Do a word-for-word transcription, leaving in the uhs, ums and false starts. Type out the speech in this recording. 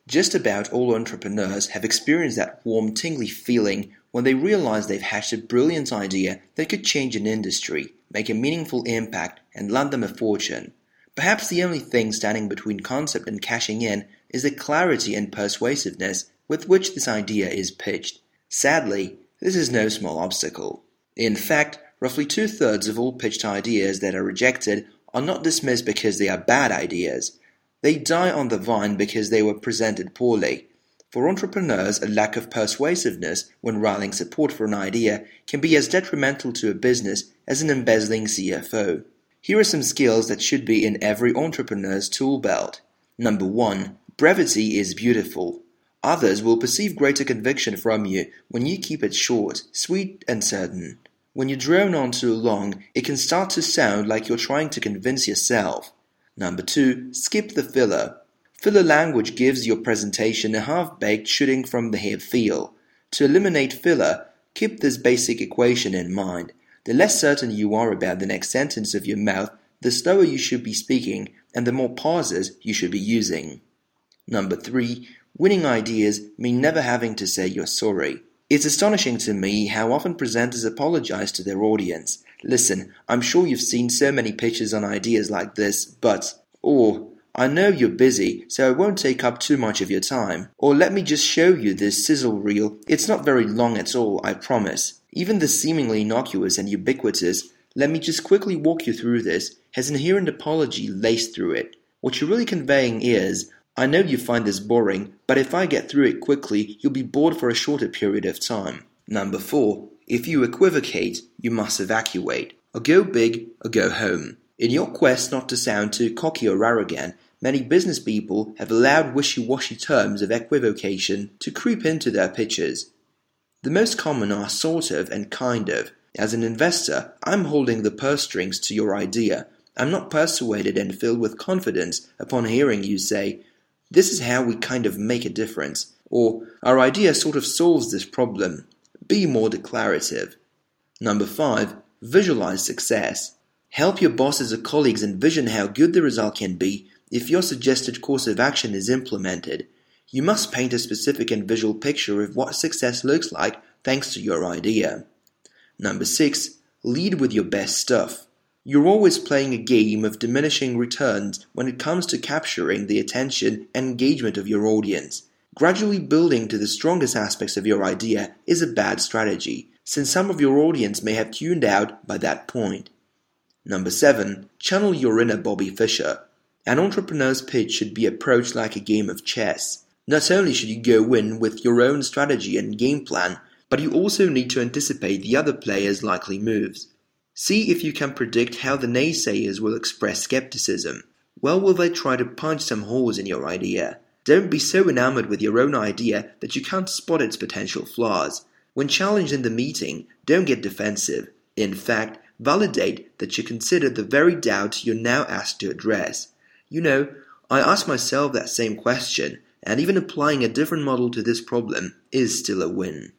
Just about all entrepreneurs have experienced that warm, tingly feeling when they realize they've hatched a brilliant idea that could change an industry, make a meaningful impact, and land them a fortune. Perhaps the only thing standing between concept and cashing in is the clarity and persuasiveness with which this idea is pitched. Sadly, this is no small obstacle. In fact, roughly two-thirds of all pitched ideas that are rejected are not dismissed because they are bad ideas. They die on the vine because they were presented poorly. For entrepreneurs, a lack of persuasiveness when rallying support for an idea can be as detrimental to a business as an embezzling C F O. Here are some skills that should be in every entrepreneur's tool belt. Number one, brevity is beautiful. Others will perceive greater conviction from you when you keep it short, sweet, and certain. When you drone on too long, it can start to sound like you're trying to convince yourself. Number two, skip the filler. Filler language gives your presentation a half-baked shooting from the hip feel. To eliminate filler, keep this basic equation in mind. The less certain you are about the next sentence of your mouth, the slower you should be speaking, and the more pauses you should be using. Number three, winning ideas mean never having to say you're sorry. It's astonishing to me how often presenters apologize to their audience. Listen, I'm sure you've seen so many pitches on ideas like this, but, or, I know you're busy, so I won't take up too much of your time. Or let me just show you this sizzle reel. It's not very long at all, I promise. Even the seemingly innocuous and ubiquitous, let me just quickly walk you through this, has inherent apology laced through it. What you're really conveying is, I know you find this boring, but if I get through it quickly, you'll be bored for a shorter period of time. Number four. If you equivocate, you must evacuate. Or go big, or go home. In your quest not to sound too cocky or arrogant, many business people have allowed wishy-washy terms of equivocation to creep into their pitches. The most common are sort of and kind of. As an investor, I'm holding the purse strings to your idea. I'm not persuaded and filled with confidence upon hearing you say, "This is how we kind of make a difference," or "Our idea sort of solves this problem." Be more declarative. Number five, visualize success. Help your bosses or colleagues envision how good the result can be if your suggested course of action is implemented. You must paint a specific and visual picture of what success looks like thanks to your idea. Number six, lead with your best stuff. You're always playing a game of diminishing returns when it comes to capturing the attention and engagement of your audience. Gradually building to the strongest aspects of your idea is a bad strategy, since some of your audience may have tuned out by that point. Number seven, channel your inner Bobby Fischer. An entrepreneur's pitch should be approached like a game of chess. Not only should you go in with your own strategy and game plan, but you also need to anticipate the other players' likely moves. See if you can predict how the naysayers will express skepticism. Well, will they try to punch some holes in your idea? Don't be so enamored with your own idea that you can't spot its potential flaws. When challenged in the meeting, don't get defensive. In fact, validate that you consider the very doubts you're now asked to address. You know, I ask myself that same question, and even applying a different model to this problem is still a win.